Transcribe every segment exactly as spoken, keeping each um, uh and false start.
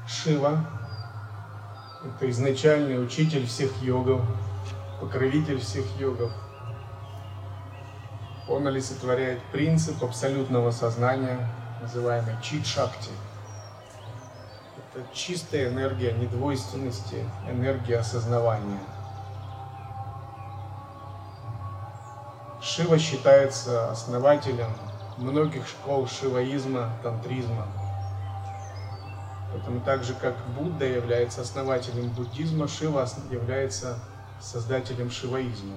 Шива – это изначальный учитель всех йогов, покровитель всех йогов. Он олицетворяет принцип абсолютного сознания, называемый чит-шакти. Это чистая энергия недвойственности, энергия осознавания. Шива считается основателем многих школ шиваизма, тантризма. Поэтому так же, как Будда является основателем буддизма, Шива является создателем шиваизма.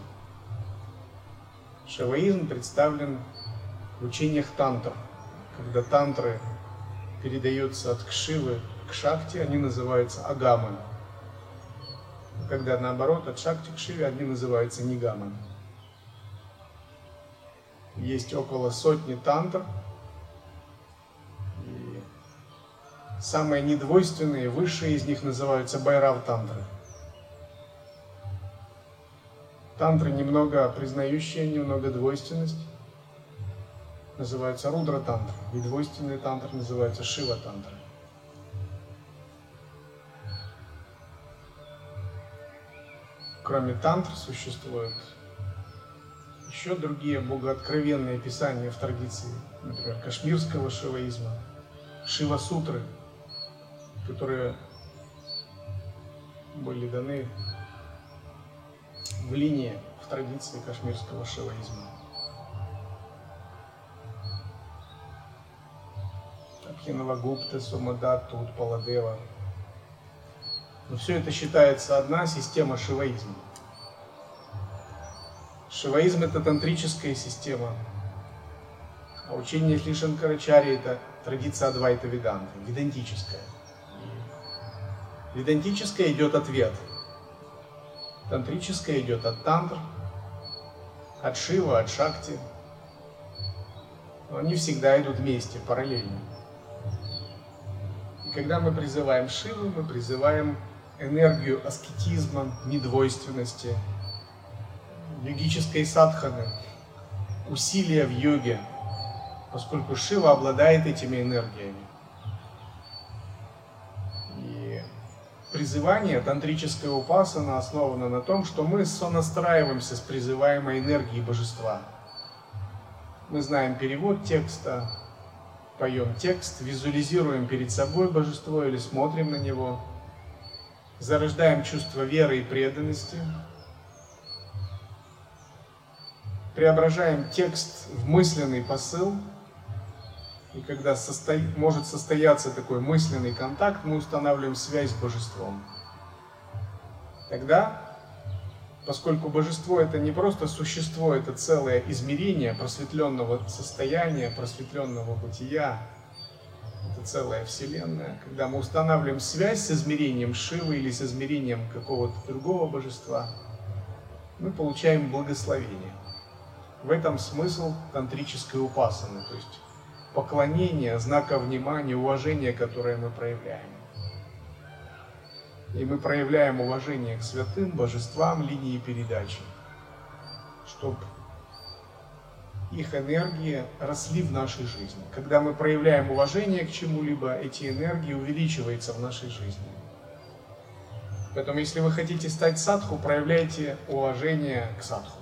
Шиваизм представлен в учениях тантр. Когда тантры передаются от Шивы к Шакти, они называются агамы. А когда наоборот, от Шакти к Шиве, они называются нигамы. Есть около сотни тантр. И самые недвойственные, высшие из них называются байрав-тантры. Тантры, немного признающие, немного двойственность, называются рудра-тантры. И двойственные тантры называются шива-тантры. Кроме тантр существуют еще другие богооткровенные писания в традиции, например, кашмирского шиваизма, шива-сутры, которые были даны в линии в традиции кашмирского шиваизма. Абхинавагупта, Сомадатта, Утпаладева. Но все это считается одна система шиваизма. Шиваизм – это тантрическая система, а учение Шри Шанкарачарьи – это традиция Адвайта Веданты, ведантическая. Ведантическая идет от вед, тантрическая идет от тантр, от Шива, от Шакти. Но они всегда идут вместе, параллельно. И когда мы призываем Шиву, мы призываем энергию аскетизма, недвойственности, йогической садханы, усилия в йоге, поскольку Шива обладает этими энергиями. И призывание, тантрическая упасана, основано на том, что мы сонастраиваемся с призываемой энергией божества. Мы знаем перевод текста, поем текст, визуализируем перед собой божество или смотрим на него, зарождаем чувство веры и преданности, преображаем текст в мысленный посыл, и когда состо... может состояться такой мысленный контакт, мы устанавливаем связь с божеством. Тогда, поскольку божество это не просто существо, это целое измерение просветленного состояния, просветленного бытия, это целая вселенная, когда мы устанавливаем связь с измерением Шивы или с измерением какого-то другого божества, мы получаем благословение. В этом смысл тантрической упасаны, то есть поклонение, знака внимания, уважения, которое мы проявляем. И мы проявляем уважение к святым божествам линии передачи, чтобы их энергии росли в нашей жизни. Когда мы проявляем уважение к чему-либо, эти энергии увеличиваются в нашей жизни. Поэтому, если вы хотите стать садху, проявляйте уважение к садху.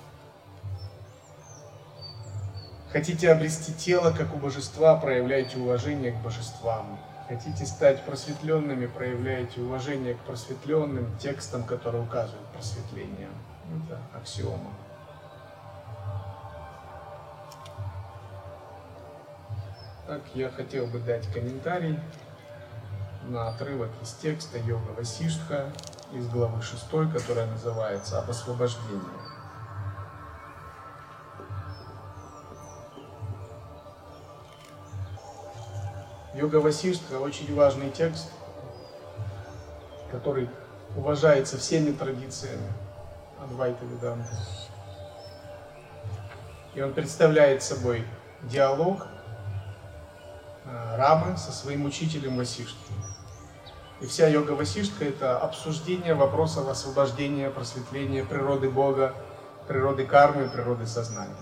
Хотите обрести тело, как у божества, проявляйте уважение к божествам. Хотите стать просветленными, проявляйте уважение к просветленным текстам, которые указывают просветление. Это аксиома. Так, я хотел бы дать комментарий на отрывок из текста Йога Васиштха из главы шестой, которая называется «Об освобождении». Йога Васиштха очень важный текст, который уважается всеми традициями Адвайта Веданты. И он представляет собой диалог Рамы со своим учителем Васиштхой. И вся йога Васиштха – это обсуждение вопросов освобождения, просветления природы Бога, природы кармы, природы сознания.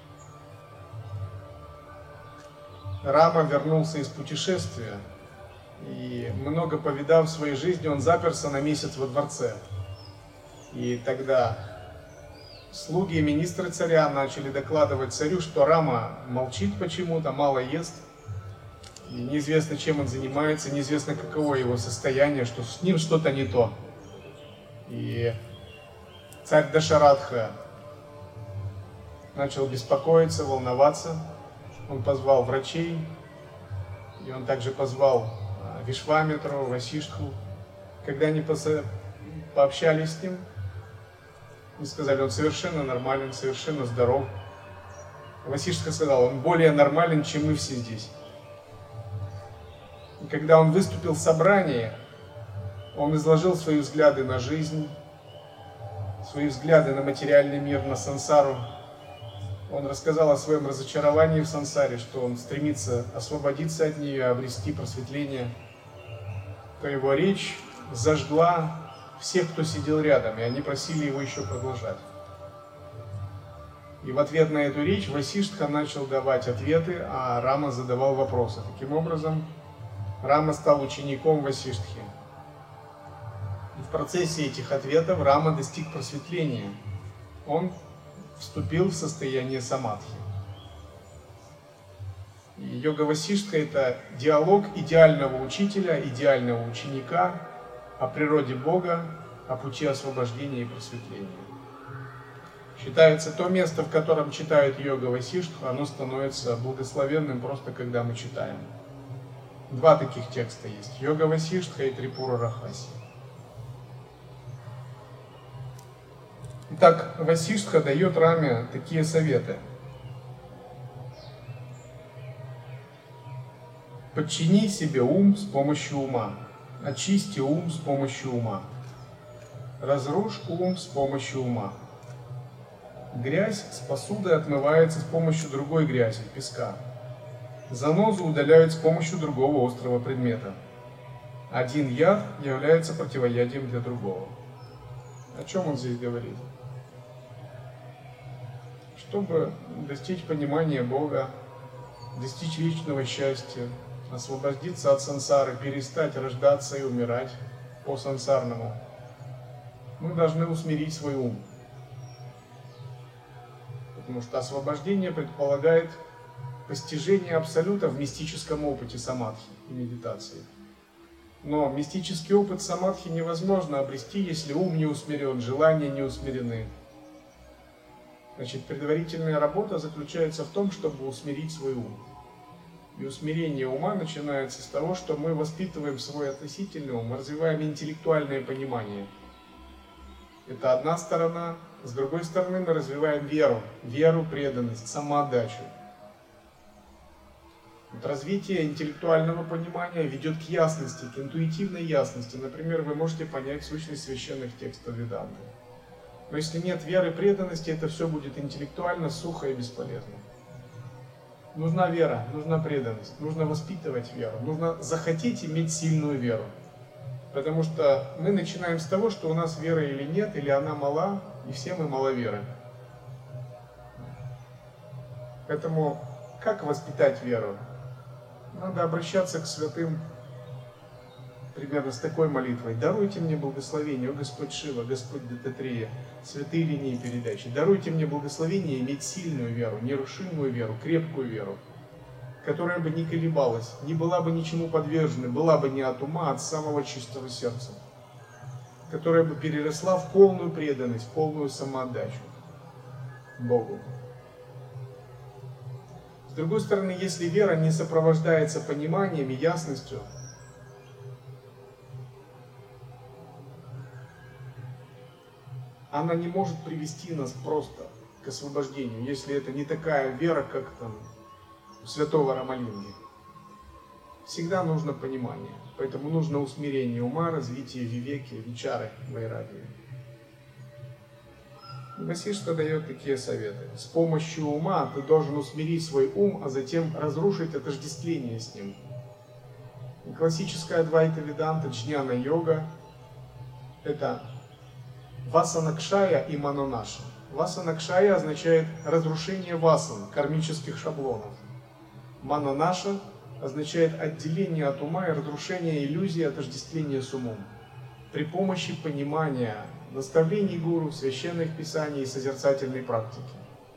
Рама вернулся из путешествия И много повидав в своей жизни, он заперся на месяц во дворце. И тогда слуги и министры царя начали докладывать царю, что Рама молчит почему-то, мало ест. И неизвестно, чем он занимается, неизвестно, каково его состояние, что с ним что-то не то. И царь Дашаратха начал беспокоиться, волноваться. Он позвал врачей, и он также позвал Вишвамитру, Васиштху. Когда они пообщались с ним, они сказали, он совершенно нормален, совершенно здоров. Васиштха сказал, он более нормален, чем мы все здесь. И когда он выступил в собрании, он изложил свои взгляды на жизнь, свои взгляды на материальный мир, на сансару. Он рассказал о своем разочаровании в сансаре, что он стремится освободиться от нее, обрести просветление. То его речь зажгла всех, кто сидел рядом, и они просили его еще продолжать. И в ответ на эту речь Васиштха начал давать ответы, а Рама задавал вопросы. Таким образом, Рама стал учеником Васиштхи. И в процессе этих ответов Рама достиг просветления. Он вступил в состояние самадхи. И йога Васиштха — это диалог идеального учителя, идеального ученика о природе Бога, о пути освобождения и просветления. Считается, то место, в котором читают йога Васиштху, оно становится благословенным просто когда мы читаем. Два таких текста есть: йога Васиштха и Трипура Рахаси. Итак, Васиштха дает Раме такие советы. Подчини себе ум с помощью ума. Очисти ум с помощью ума. Разрушь ум с помощью ума. Грязь с посуды отмывается с помощью другой грязи, песка. Занозу удаляют с помощью другого острого предмета. Один яд является противоядием для другого. О чем он здесь говорит? Чтобы достичь понимания Бога, достичь вечного счастья, освободиться от сансары, перестать рождаться и умирать по сансарному, мы должны усмирить свой ум. Потому что освобождение предполагает постижение абсолюта в мистическом опыте самадхи и медитации. Но мистический опыт самадхи невозможно обрести, если ум не усмирен, желания не усмирены. Значит, предварительная работа заключается в том, чтобы усмирить свой ум. И усмирение ума начинается с того, что мы воспитываем свой относительный ум, развиваем интеллектуальное понимание. Это одна сторона. С другой стороны, мы развиваем веру, веру, преданность, самоотдачу. Вот развитие интеллектуального понимания ведет к ясности, к интуитивной ясности. Например, вы можете понять сущность священных текстов Веданты. Но если нет веры, преданности, это все будет интеллектуально, сухо и бесполезно. Нужна вера, нужна преданность, нужно воспитывать веру, нужно захотеть иметь сильную веру. Потому что мы начинаем с того, что у нас вера или нет, или она мала, и все мы маловеры. Поэтому как воспитать веру? Надо обращаться к святым примерно с такой молитвой. Даруйте мне благословение, о Господь Шива, Господь Дататрея, святые линии передачи. Даруйте мне благословение иметь сильную веру, нерушимую веру, крепкую веру, которая бы не колебалась, не была бы ничему подвержена, была бы не от ума, а от самого чистого сердца, которая бы переросла в полную преданность, в полную самоотдачу Богу. С другой стороны, если вера не сопровождается пониманием и ясностью, она не может привести нас просто к освобождению, если это не такая вера, как там у святого Рамалинги. Всегда нужно понимание, поэтому нужно усмирение ума, развитие вивеки, вичары, вайрагии. Васиштха дает такие советы. С помощью ума ты должен усмирить свой ум, а затем разрушить отождествление с ним. И классическая Адвайта Веданта, джняна-йога – это васанакшая и манонаша. Васанакшая означает разрушение васан, кармических шаблонов. Манонаша означает отделение от ума и разрушение иллюзии отождествления с умом при помощи понимания наставлений гуру, священных писаний и созерцательной практики.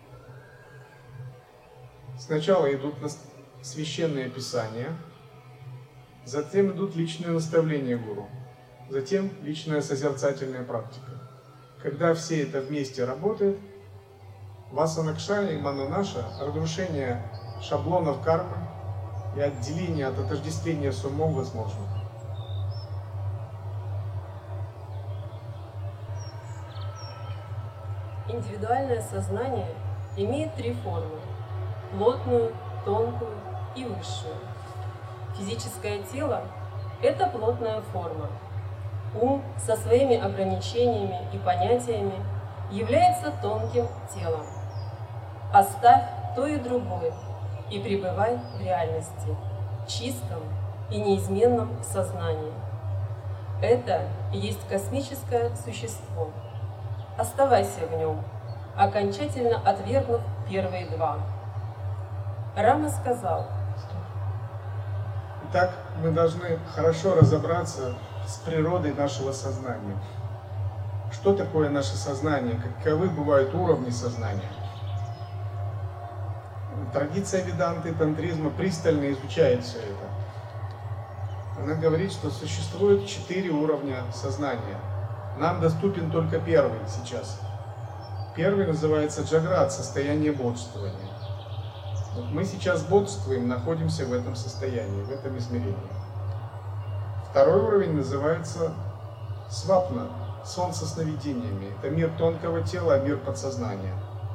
Сначала идут священные писания, затем идут личные наставления гуру, затем личная созерцательная практика. Когда все это вместе работает, васанакшая и мананаша, разрушение шаблонов кармы и отделение от отождествления с умом возможно. Индивидуальное сознание имеет три формы – плотную, тонкую и высшую. Физическое тело – это плотная форма. Ум со своими ограничениями и понятиями является тонким телом. Оставь то и другое и пребывай в реальности, чистом и неизменном сознании. Это и есть космическое существо. Оставайся в нем, окончательно отвергнув первые два. Рама сказал: Итак, мы должны хорошо разобраться с природой нашего сознания. Что такое наше сознание? Каковы бывают уровни сознания? Традиция веданты и тантризма пристально изучает все это. Она говорит, что существует четыре уровня сознания. Нам доступен только первый сейчас. Первый называется джаграт, состояние бодрствования. Вот мы сейчас бодрствуем, находимся в этом состоянии, в этом измерении. Второй уровень называется свапна, сон со сновидениями. Это мир тонкого тела, мир подсознания.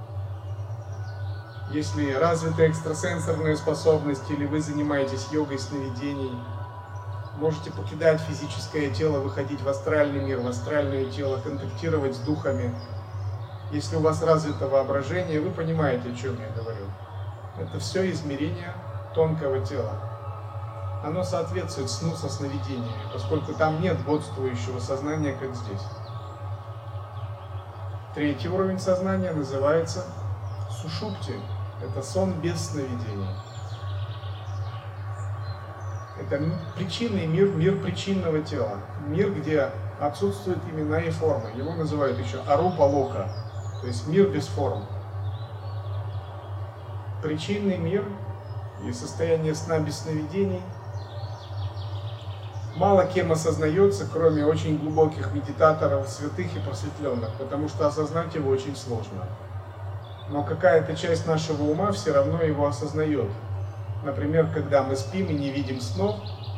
Если развиты экстрасенсорные способности или вы занимаетесь йогой сновидений, можете покидать физическое тело, выходить в астральный мир, в астральное тело, контактировать с духами. Если у вас развито воображение, вы понимаете, о чем я говорю. Это все измерение тонкого тела. Оно соответствует сну со сновидениями, поскольку там нет бодрствующего сознания, как здесь. Третий уровень сознания называется сушупти. Это сон без сновидений. Это причинный мир, мир причинного тела. Мир, где отсутствуют имена и формы. Его называют еще арупа-лока, то есть мир без форм. Причинный мир и состояние сна без сновидений мало кем осознается, кроме очень глубоких медитаторов, святых и просветленных, потому что осознать его очень сложно. Но какая-то часть нашего ума все равно его осознает. Например, когда мы спим и не видим снов,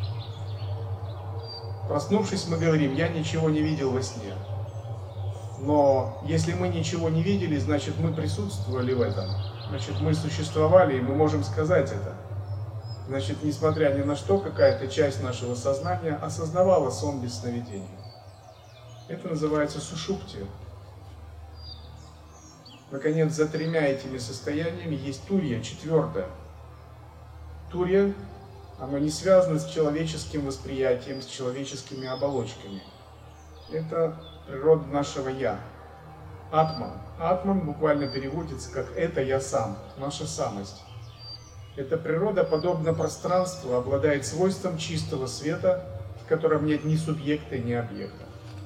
проснувшись, мы говорим: «Я ничего не видел во сне». Но если мы ничего не видели, значит, мы присутствовали в этом. Значит, мы существовали, и мы можем сказать это. Значит, несмотря ни на что, какая-то часть нашего сознания осознавала сон без сновидений. Это называется сушупти. Наконец, за тремя этими состояниями есть турья, четвертое. Турья, оно не связано с человеческим восприятием, с человеческими оболочками. Это природа нашего «я». Атман. Атман буквально переводится как «это я сам», наша самость. Эта природа, подобно пространству, обладает свойством чистого света, в котором нет ни субъекта, ни объекта.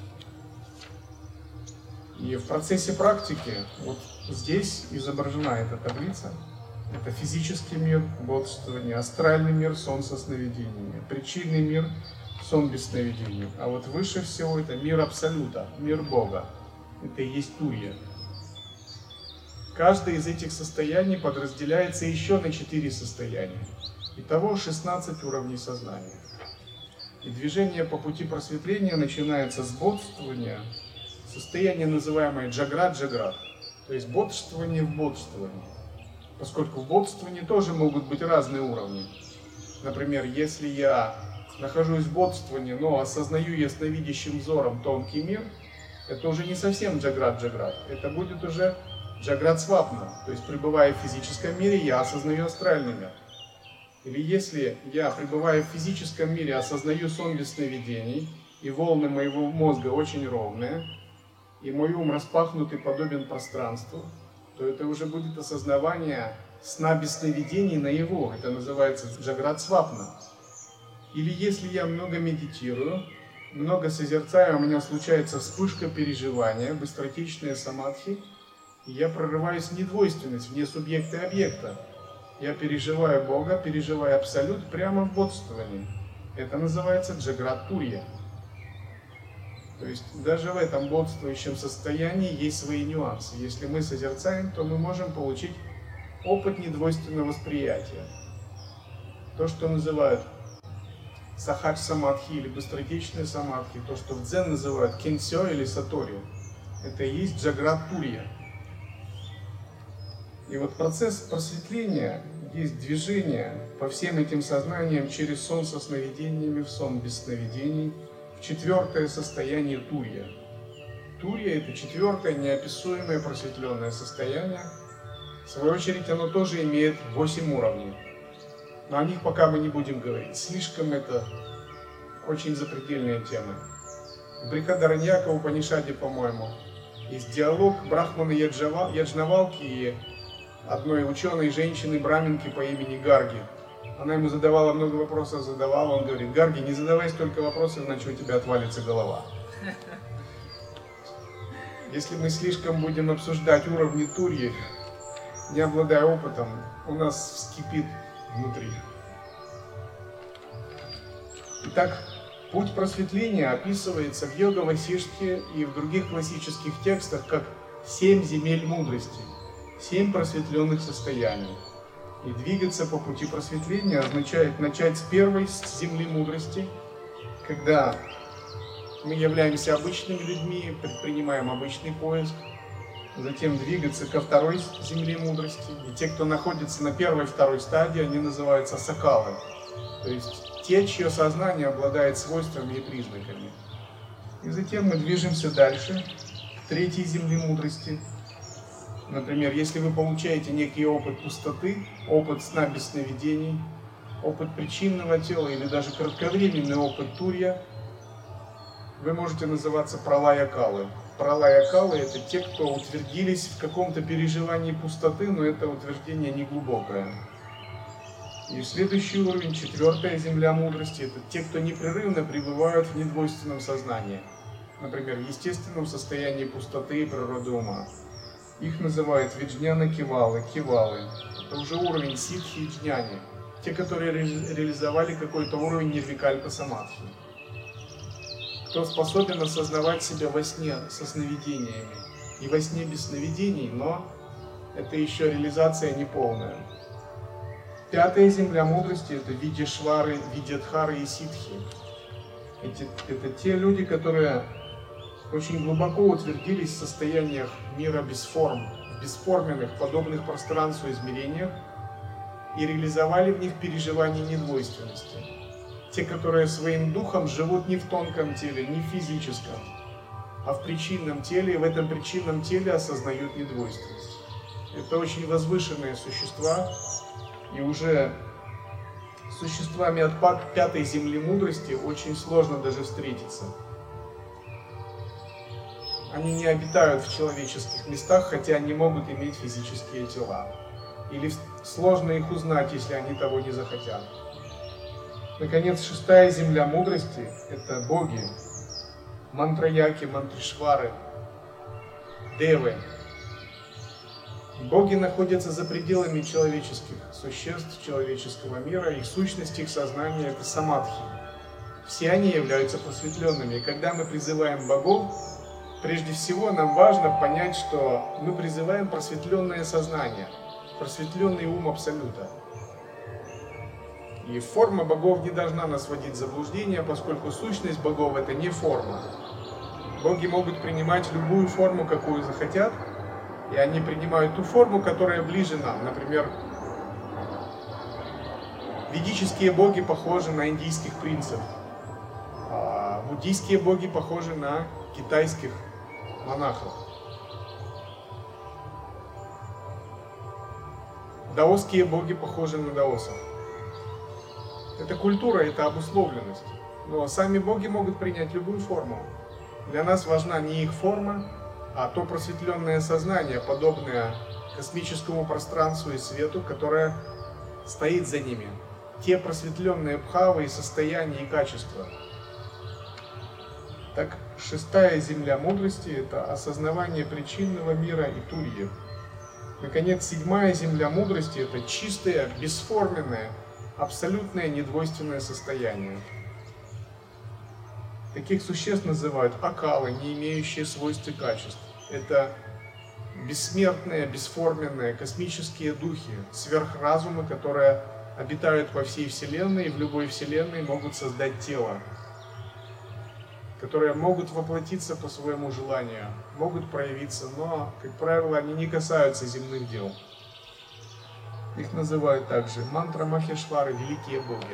И в процессе практики, вот здесь изображена эта таблица. Это физический мир, бодрствование, астральный мир, сон со сновидениями, причинный мир, сон без сновидений. А вот выше всего это мир Абсолюта, мир Бога. Это и есть турья. Каждое из этих состояний подразделяется еще на четыре состояния. Итого шестнадцать уровней сознания. И движение по пути просветления начинается с бодрствования, состояние, называемое джаграт-джаграт, то есть бодрствование в бодрствовании. Поскольку в бодрствовании тоже могут быть разные уровни. Например, если я нахожусь в бодрствовании, но осознаю ясновидящим взором тонкий мир, это уже не совсем джаграт-джаграт, это будет уже джаграт-свапна, то есть пребывая в физическом мире, я осознаю астральный мир. Или если я, пребывая в физическом мире, осознаю сон без сновидений, и волны моего мозга очень ровные, и мой ум распахнут и подобен пространству, то это уже будет осознавание сна без сновидений наяву. Это называется джаграт свапна. Или если я много медитирую, много созерцаю, у меня случается вспышка переживания, быстротечная самадхи, и я прорываюсь в недвойственность, вне субъекта и объекта. Я переживаю Бога, переживаю Абсолют прямо в бодствовании. Это называется джаграт турья. То есть даже в этом бодствующем состоянии есть свои нюансы. Если мы созерцаем, то мы можем получить опыт недвойственного восприятия. То, что называют сахадж самадхи или быстротечная самадхи, то, что в дзен называют кенсё или сатори, это и есть джаграт турья. И вот процесс просветления есть движение по всем этим сознаниям через сон со сновидениями в сон без сновидений, в четвертое состояние турья. Турья — это четвертое неописуемое просветленное состояние. В свою очередь оно тоже имеет восемь уровней. Но о них пока мы не будем говорить. Слишком это очень запредельные темы. В Брихадараньяка Упанишаде, по-моему, есть диалог Брахмана Яджнавалки и одной ученой женщины-браминки по имени Гарги. Она ему задавала много вопросов, задавала. Он говорит: Гарги, не задавай столько вопросов, иначе у тебя отвалится голова. Если мы слишком будем обсуждать уровни турьи, не обладая опытом, у нас вскипит внутри. Итак, путь просветления описывается в йога-васиштхе и в других классических текстах как семь земель мудрости, семь просветленных состояний. И двигаться по пути просветления означает начать с первой с земли мудрости, когда мы являемся обычными людьми, предпринимаем обычный поиск, затем двигаться ко второй земле мудрости. И те, кто находится на первой и второй стадии, они называются сакалы, то есть те, чье сознание обладает свойствами и признаками. И затем мы движемся дальше, к третьей земле мудрости. Например, если вы получаете некий опыт пустоты, опыт сна без сновидений, опыт причинного тела или даже кратковременный опыт турья, вы можете называться пралая-калы. Пралая-калы — это те, кто утвердились в каком-то переживании пустоты, но это утверждение не глубокое. И следующий уровень, четвертая земля мудрости, это те, кто непрерывно пребывают в недвойственном сознании. Например, в естественном состоянии пустоты и природы ума. Их называют виджняна-кивалы, кивалы. Это уже уровень ситхи и джняни. Те, которые ре реализовали какой-то уровень нирвикальпа-самадхи. Кто способен осознавать себя во сне со сновидениями. И во сне без сновидений, но это еще реализация неполная. Пятая земля мудрости — это видишвары, видядхары и ситхи. Эти, это те люди, которые очень глубоко утвердились в состояниях мира без форм, в бесформенных, подобных пространству измерениях, и реализовали в них переживание недвойственности. Те, которые своим духом живут не в тонком теле, не в физическом, а в причинном теле, и в этом причинном теле осознают недвойственность. Это очень возвышенные существа, и уже с существами от пятой земли мудрости очень сложно даже встретиться. Они не обитают в человеческих местах, хотя они могут иметь физические тела. Или сложно их узнать, если они того не захотят. Наконец, шестая земля мудрости — это боги. Мантраяки, мантришвары, девы. Боги находятся за пределами человеческих существ, человеческого мира. Их сущность, их сознание — это самадхи. Все они являются просветленными. И когда мы призываем богов, прежде всего нам важно понять, что мы призываем просветленное сознание, просветленный ум Абсолюта. И форма богов не должна нас вводить в заблуждение, поскольку сущность богов — это не форма. Боги могут принимать любую форму, какую захотят, и они принимают ту форму, которая ближе нам. Например, ведические боги похожи на индийских принцев, а буддийские боги похожи на китайских монахов. Даосские боги похожи на даосов. Это культура, это обусловленность. Но сами боги могут принять любую форму. Для нас важна не их форма, а то просветленное сознание, подобное космическому пространству и свету, которое стоит за ними. Те просветленные бхавы и состояния и качества. Так, шестая земля мудрости – это осознавание причинного мира и турьи. Наконец, седьмая земля мудрости – это чистое, бесформенное, абсолютное недвойственное состояние. Таких существ называют акалы, не имеющие свойств и качеств. Это бессмертные, бесформенные, космические духи, сверхразумы, которые обитают во всей Вселенной и в любой Вселенной могут создать тело, которые могут воплотиться по своему желанию, могут проявиться, но, как правило, они не касаются земных дел. Их называют также мантра Махешвары, великие боги.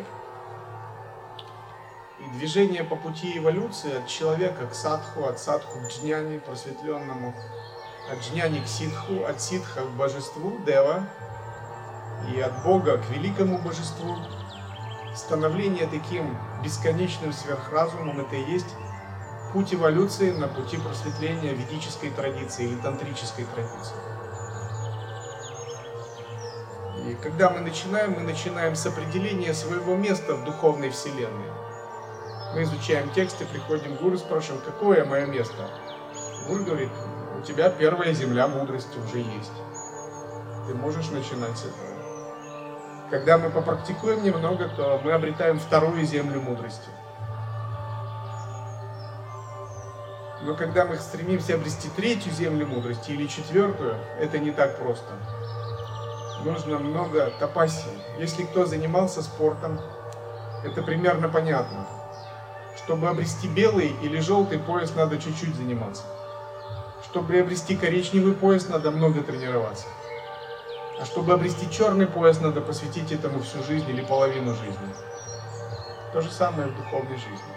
И движение по пути эволюции от человека к садху, от садху к джняни, просветленному, от джняни к ситху, от ситха к божеству, дева, и от Бога к великому божеству, становление таким бесконечным сверхразумом — это и есть путь эволюции на пути просветления ведической традиции или тантрической традиции. И когда мы начинаем, мы начинаем с определения своего места в духовной вселенной. Мы изучаем тексты, приходим к гуру, спрашиваем, какое мое место? Гуру говорит, у тебя первая земля мудрости уже есть. Ты можешь начинать с этого. Когда мы попрактикуем немного, то мы обретаем вторую землю мудрости. Но когда мы стремимся обрести третью землю мудрости или четвертую, это не так просто. Нужно много тапассии. Если кто занимался спортом, это примерно понятно. Чтобы обрести белый или желтый пояс, надо чуть-чуть заниматься. Чтобы обрести коричневый пояс, надо много тренироваться. А чтобы обрести черный пояс, надо посвятить этому всю жизнь или половину жизни. То же самое в духовной жизни.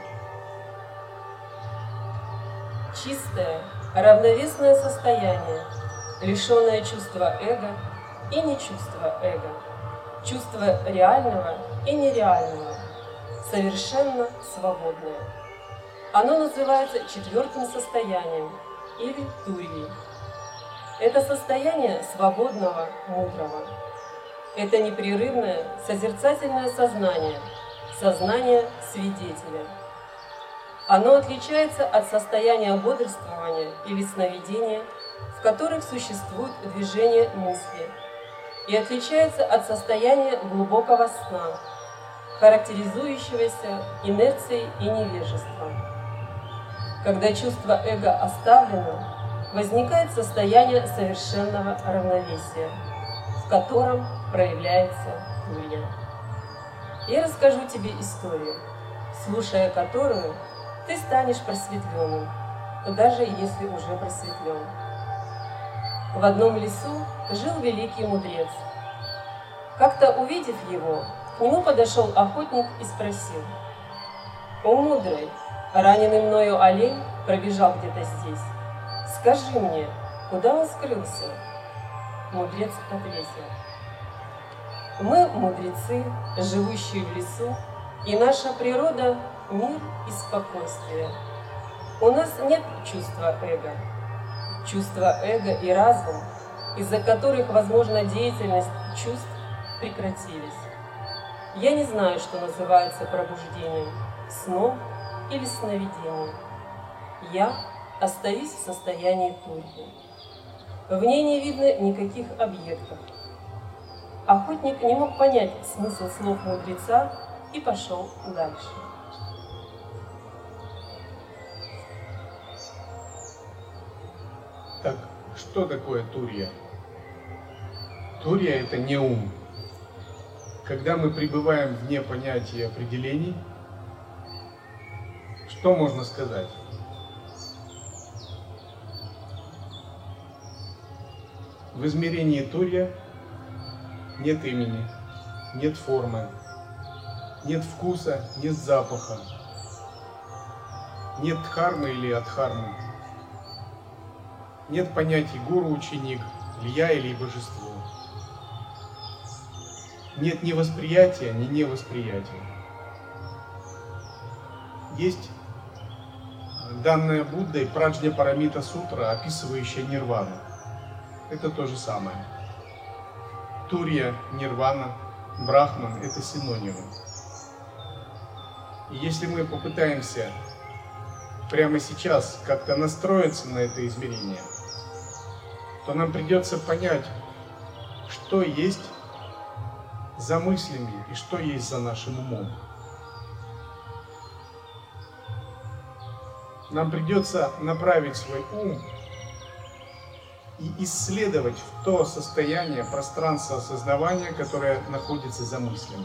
Чистое, равновесное состояние, лишенное чувства эго и не чувства эго, чувство реального и нереального, совершенно свободное. Оно называется четвертым состоянием или турьей. Это состояние свободного, мудрого. Это непрерывное, созерцательное сознание, сознание свидетеля. Оно отличается от состояния бодрствования или сновидения, в которых существует движение мысли, и отличается от состояния глубокого сна, характеризующегося инерцией и невежеством. Когда чувство эго оставлено, возникает состояние совершенного равновесия, в котором проявляется турья. Я расскажу тебе историю, слушая которую ты станешь просветленным, даже если уже просветлен. В одном лесу жил великий мудрец. Как-то увидев его, к нему подошел охотник и спросил: «О мудрый, раненый мною олень пробежал где-то здесь. Скажи мне, куда он скрылся?» Мудрец ответил: «Мы мудрецы, живущие в лесу, и наша природа – мир и спокойствие. У нас нет чувства эго. Чувство эго и разум, из-за которых возможна деятельность чувств, прекратились. Я не знаю, что называется пробуждением, сном или сновидением. Я остаюсь в состоянии турьи. В ней не видно никаких объектов». Охотник не мог понять смысл слов мудреца и пошел дальше. Так, что такое турья? Турья – это не ум. Когда мы пребываем вне понятия и определений, что можно сказать? В измерении турья нет имени, нет формы, нет вкуса, нет запаха, нет дхармы или адхармы, нет понятий гуру-ученик, или я, или божество. Нет ни восприятия, ни невосприятия. Есть данная Буддой Праджня Парамита Сутра, описывающая нирвану. – это то же самое. Турья, нирвана, брахман – это синонимы. И если мы попытаемся прямо сейчас как-то настроиться на это измерение, то нам придется понять, что есть за мыслями и что есть за нашим умом. Нам придется направить свой ум и исследовать то состояние пространства осознавания, которое находится за мыслями.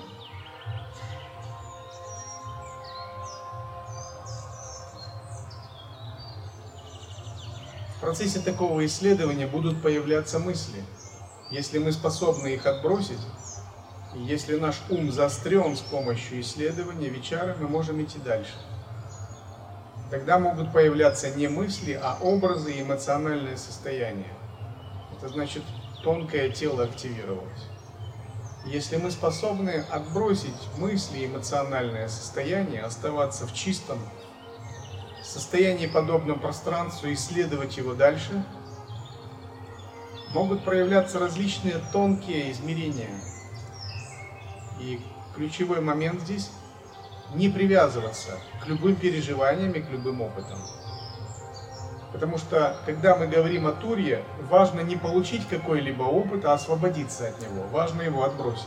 В процессе такого исследования будут появляться мысли. Если мы способны их отбросить, и если наш ум заострен с помощью исследования вичары, мы можем идти дальше. Тогда могут появляться не мысли, а образы и эмоциональное состояние. Это значит, тонкое тело активировалось. Если мы способны отбросить мысли и эмоциональное состояние, оставаться в чистом состоянии, подобном пространству, исследовать его дальше, могут проявляться различные тонкие измерения. И ключевой момент здесь – не привязываться к любым переживаниям и к любым опытам. Потому что, когда мы говорим о турье, важно не получить какой-либо опыт, а освободиться от него. Важно его отбросить.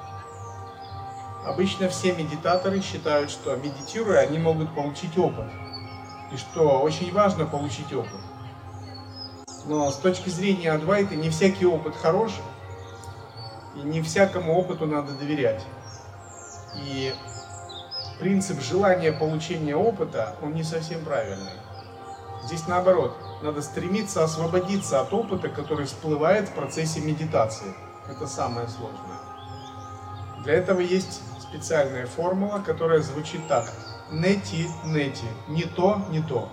Обычно все медитаторы считают, что медитируя, они могут получить опыт. И что очень важно получить опыт. Но с точки зрения Адвайты, не всякий опыт хорош, и не всякому опыту надо доверять. И принцип желания получения опыта, он не совсем правильный. Здесь наоборот, надо стремиться освободиться от опыта, который всплывает в процессе медитации. Это самое сложное. Для этого есть специальная формула, которая звучит так. Нети, нети. Не то, не то.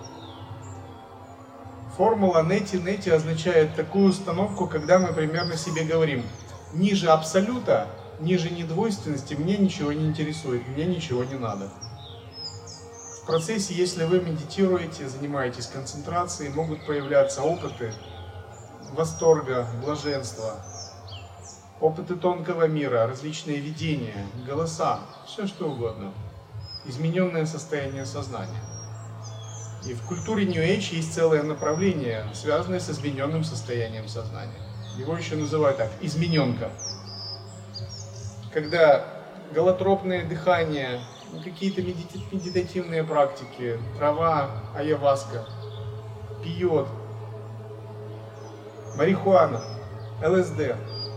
Формула нети, нети означает такую установку, когда мы примерно себе говорим: ниже абсолюта, ниже недвойственности мне ничего не интересует, мне ничего не надо. В процессе, если вы медитируете, занимаетесь концентрацией, могут появляться опыты восторга, блаженства, опыты тонкого мира, различные видения, голоса, все что угодно. Измененное состояние сознания. И в культуре New Age есть целое направление, связанное с измененным состоянием сознания. Его еще называют так: измененка. Когда голотропное дыхание, какие-то медитативные практики, трава, айаваска, пиот, марихуана, ЛСД,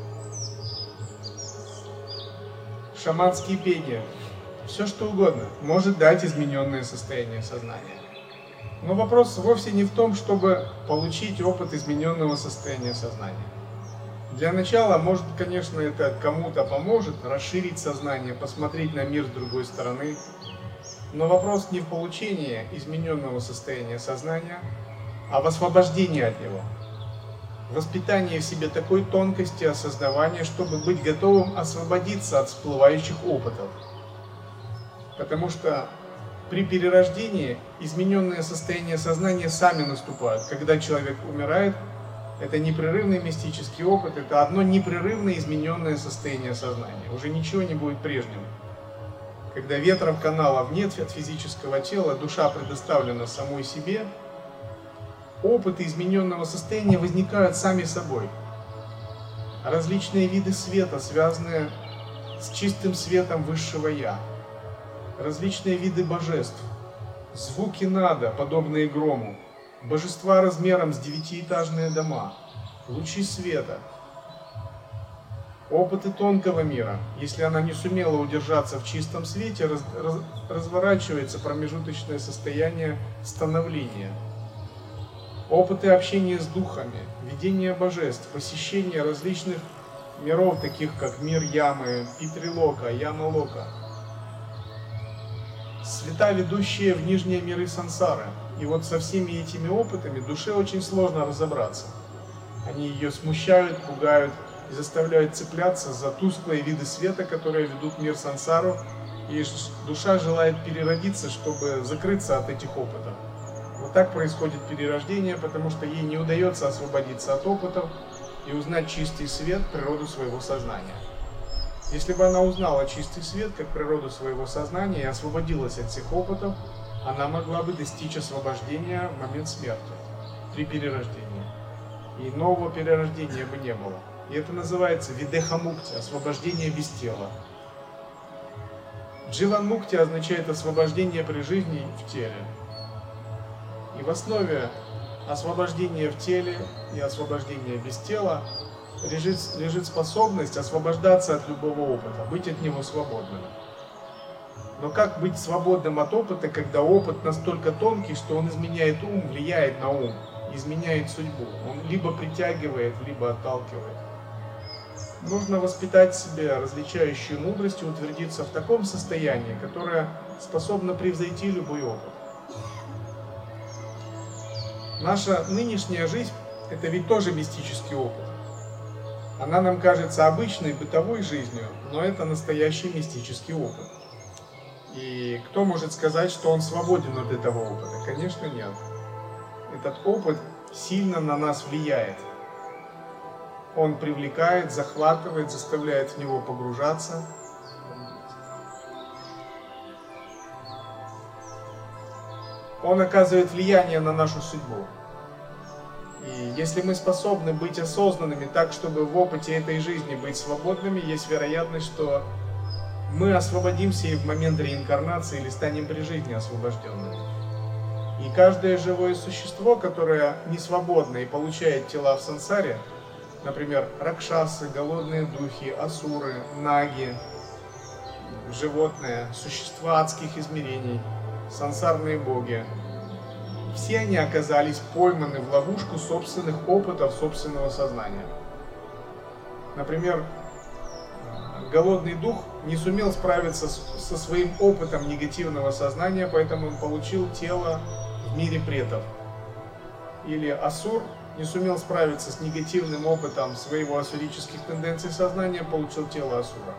шаманские пения, все что угодно может дать измененное состояние сознания. Но вопрос вовсе не в том, чтобы получить опыт измененного состояния сознания. Для начала, может, конечно, это кому-то поможет расширить сознание, посмотреть на мир с другой стороны. Но вопрос не в получении измененного состояния сознания, а в освобождении от него. Воспитание в себе такой тонкости осознавания, чтобы быть готовым освободиться от всплывающих опытов. Потому что при перерождении измененные состояния сознания сами наступают. Когда человек умирает, это непрерывный мистический опыт, это одно непрерывное измененное состояние сознания. Уже ничего не будет прежним. Когда ветров каналов нет от физического тела, душа предоставлена самой себе, опыты измененного состояния возникают сами собой. Различные виды света, связанные с чистым светом высшего Я. Различные виды божеств. Звуки нада, подобные грому. Божества размером с девятиэтажные дома, лучи света, опыты тонкого мира. Если она не сумела удержаться в чистом свете, раз, раз, разворачивается промежуточное состояние становления. Опыты общения с духами, видение божеств, посещение различных миров, таких как мир Ямы, Питрилока, Яма-Лока. Света, ведущие в нижние миры сансары. И вот со всеми этими опытами душе очень сложно разобраться. Они ее смущают, пугают и заставляют цепляться за тусклые виды света, которые ведут мир сансару. И душа желает переродиться, чтобы закрыться от этих опытов. Вот так происходит перерождение, потому что ей не удается освободиться от опытов. и узнать чистый свет, природу своего сознания. Если бы она узнала чистый свет, как природу своего сознания, и освободилась от всех опытов, она могла бы достичь освобождения в момент смерти, при перерождении. И нового перерождения бы не было. И это называется видеха-мукти, освобождение без тела. Дживан-мукти означает освобождение при жизни в теле. И в основе освобождения в теле и освобождения без тела лежит, лежит способность освобождаться от любого опыта, быть от него свободным. Но как быть свободным от опыта, когда опыт настолько тонкий, что он изменяет ум, влияет на ум, изменяет судьбу? Он либо притягивает, либо отталкивает. Нужно воспитать в себе различающую мудрость и утвердиться в таком состоянии, которое способно превзойти любой опыт. Наша нынешняя жизнь – это ведь тоже мистический опыт. Она нам кажется обычной бытовой жизнью, но это настоящий мистический опыт. И кто может сказать, что он свободен от этого опыта? Конечно, нет. Этот опыт сильно на нас влияет. Он привлекает, захватывает, заставляет в него погружаться. Он оказывает влияние на нашу судьбу. И если мы способны быть осознанными так, чтобы в опыте этой жизни быть свободными, есть вероятность, что мы освободимся и в момент реинкарнации или станем при жизни освобожденными. И каждое живое существо, которое не свободно и получает тела в сансаре, например, ракшасы, голодные духи, асуры, наги, животные, существа адских измерений, сансарные боги, все они оказались пойманы в ловушку собственных опытов, собственного сознания. Например, голодный дух не сумел справиться со своим опытом негативного сознания, поэтому он получил тело в мире претов. Или асур не сумел справиться с негативным опытом своего асурических тенденций сознания, получил тело асура.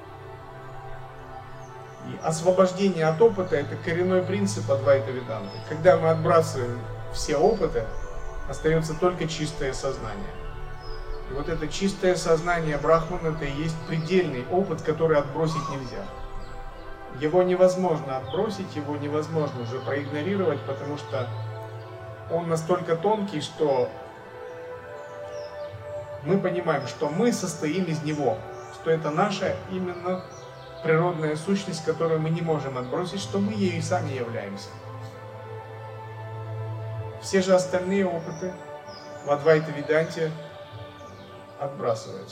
И освобождение от опыта – это коренной принцип Адвайта Веданты. Когда мы отбрасываем все опыты, остается только чистое сознание. И вот это чистое сознание Брахмана – это и есть предельный опыт, который отбросить нельзя. Его невозможно отбросить, его невозможно уже проигнорировать, потому что он настолько тонкий, что мы понимаем, что мы состоим из него, что это наша именно природная сущность, которую мы не можем отбросить, что мы ею и сами являемся. Все же остальные опыты в Адвайта Веданте отбрасываются.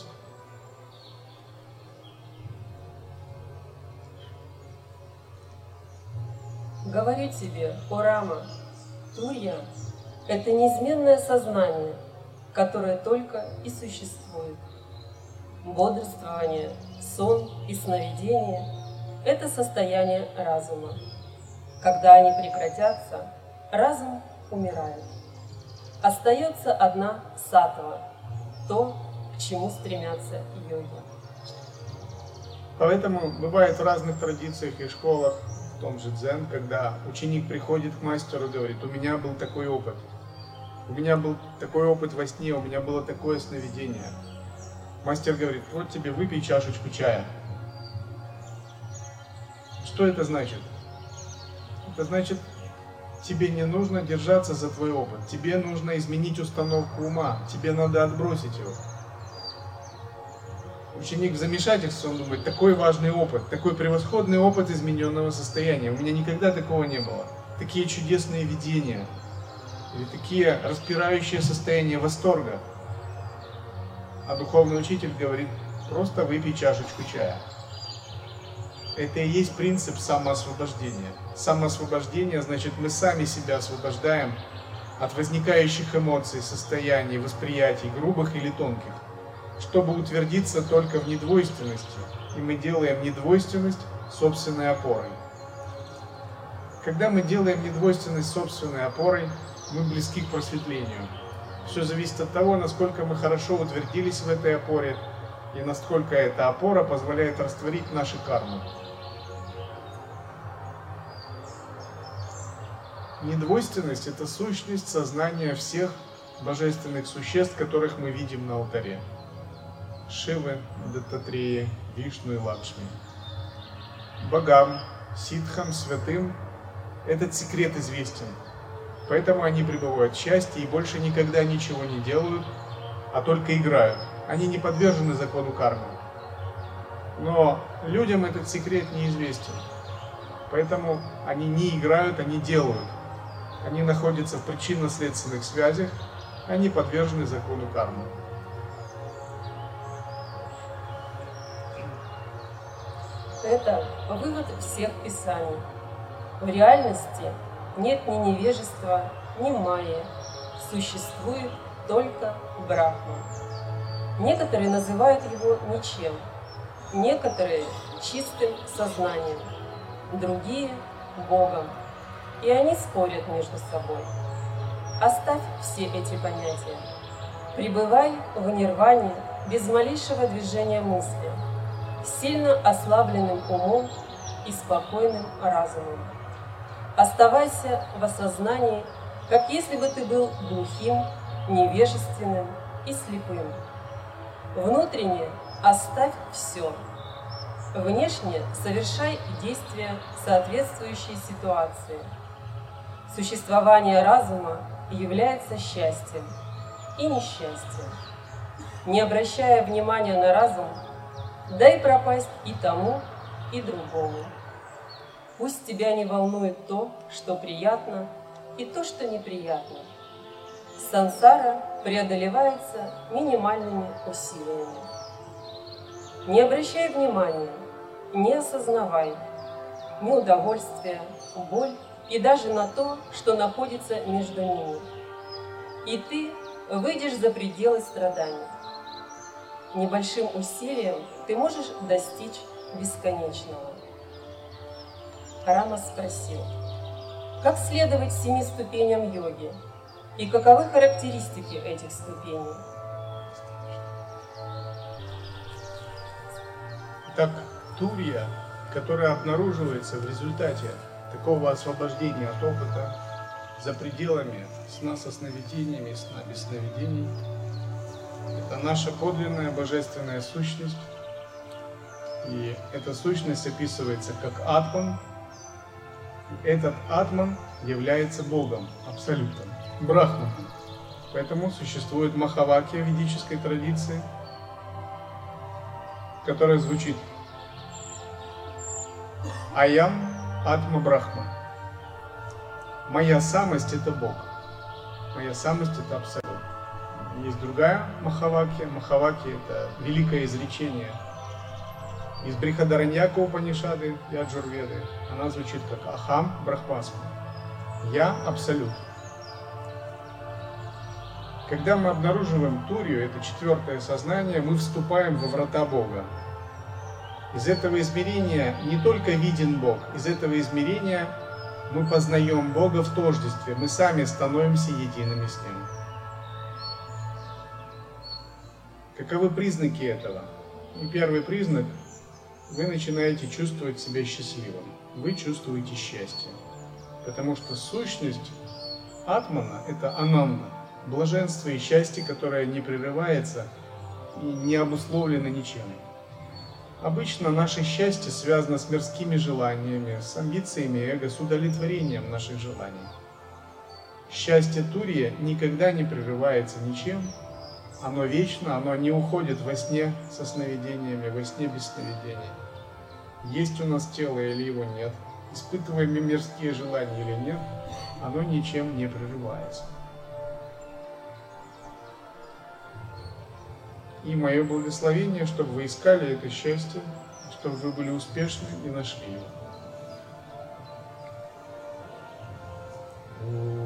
Говорю тебе, о Рама, Турья – это неизменное сознание, которое только и существует. Бодрствование, сон и сновидение – это состояние разума. Когда они прекратятся, разум умирает. Остается одна саттва – то, к чему стремятся йоги. Поэтому бывает в разных традициях и школах, в том же дзен, когда ученик приходит к мастеру и говорит: у меня был такой опыт, у меня был такой опыт во сне, у меня было такое сновидение. Мастер говорит: вот тебе, выпей чашечку чая. Что это значит? Это значит, тебе не нужно держаться за твой опыт, тебе нужно изменить установку ума, тебе надо отбросить его. Ученик в замешательстве, он думает: такой важный опыт, такой превосходный опыт измененного состояния. У меня никогда такого не было. Такие чудесные видения, или такие распирающие состояния восторга. А духовный учитель говорит: просто выпей чашечку чая. Это и есть принцип самоосвобождения. Самоосвобождение значит, мы сами себя освобождаем от возникающих эмоций, состояний, восприятий, грубых или тонких, чтобы утвердиться только в недвойственности. И мы делаем недвойственность собственной опорой. Когда мы делаем недвойственность собственной опорой, мы близки к просветлению. Все зависит от того, насколько мы хорошо утвердились в этой опоре и насколько эта опора позволяет растворить наши кармы. Недвойственность – это сущность сознания всех божественных существ, которых мы видим на алтаре. Шивы, Даттатреи, Вишну и Лакшми. Богам, ситхам, святым этот секрет известен. Поэтому они пребывают в счастье и больше никогда ничего не делают, а только играют. Они не подвержены закону кармы. Но людям этот секрет неизвестен. Поэтому они не играют, они делают. Они находятся в причинно-следственных связях, они подвержены закону кармы. Это вывод всех писаний. В реальности нет ни невежества, ни майя. Существует только Брахма. Некоторые называют его ничем, некоторые чистым сознанием, другие – Богом. И они спорят между собой. Оставь все эти понятия. Пребывай в нирване без малейшего движения мысли, сильно ослабленным умом и спокойным разумом. Оставайся в осознании, как если бы ты был глухим, невежественным и слепым. Внутренне оставь все. Внешне совершай действия, соответствующие ситуации. Существование разума является счастьем и несчастьем. Не обращая внимания на разум, дай пропасть и тому, и другому. Пусть тебя не волнует то, что приятно, и то, что неприятно. Сансара преодолевается минимальными усилиями. Не обращай внимания, не осознавай ни удовольствия, боль и даже на то, что находится между ними. И ты выйдешь за пределы страданий. Небольшим усилием ты можешь достичь бесконечного. Рама спросил, как следовать семи ступеням йоги и каковы характеристики этих ступеней? Так, турья, которая обнаруживается в результате такого освобождения от опыта за пределами сна со сновидениями, сна без сновидений, это наша подлинная божественная сущность. И эта сущность описывается как атман. И этот атман является Богом, абсолютом, брахманом. Поэтому существует махавакья в ведической традиции, которая звучит «Аям атма брахма». Моя самость – это Бог. Моя самость – это абсолют. Есть другая махавакья. Махавакья – это великое изречение из Брихадараньяка Упанишады и Аджурведы. Она звучит как «Ахам брахмасма». Я абсолют. Когда мы обнаруживаем турью, это четвертое сознание, мы вступаем во врата Бога. Из этого измерения не только виден Бог, из этого измерения мы познаем Бога в тождестве, мы сами становимся едиными с Ним. Каковы признаки этого? И первый признак – вы начинаете чувствовать себя счастливым, вы чувствуете счастье. Потому что сущность атмана – это ананда, блаженство и счастье, которое не прерывается и не обусловлено ничем. Обычно наше счастье связано с мирскими желаниями, с амбициями эго, с удовлетворением наших желаний. Счастье турья никогда не прерывается ничем, оно вечно, оно не уходит во сне со сновидениями, во сне без сновидений. Есть у нас тело или его нет, испытываем мы мирские желания или нет, оно ничем не прерывается. И мое благословение, чтобы вы искали это счастье, чтобы вы были успешны и нашли его.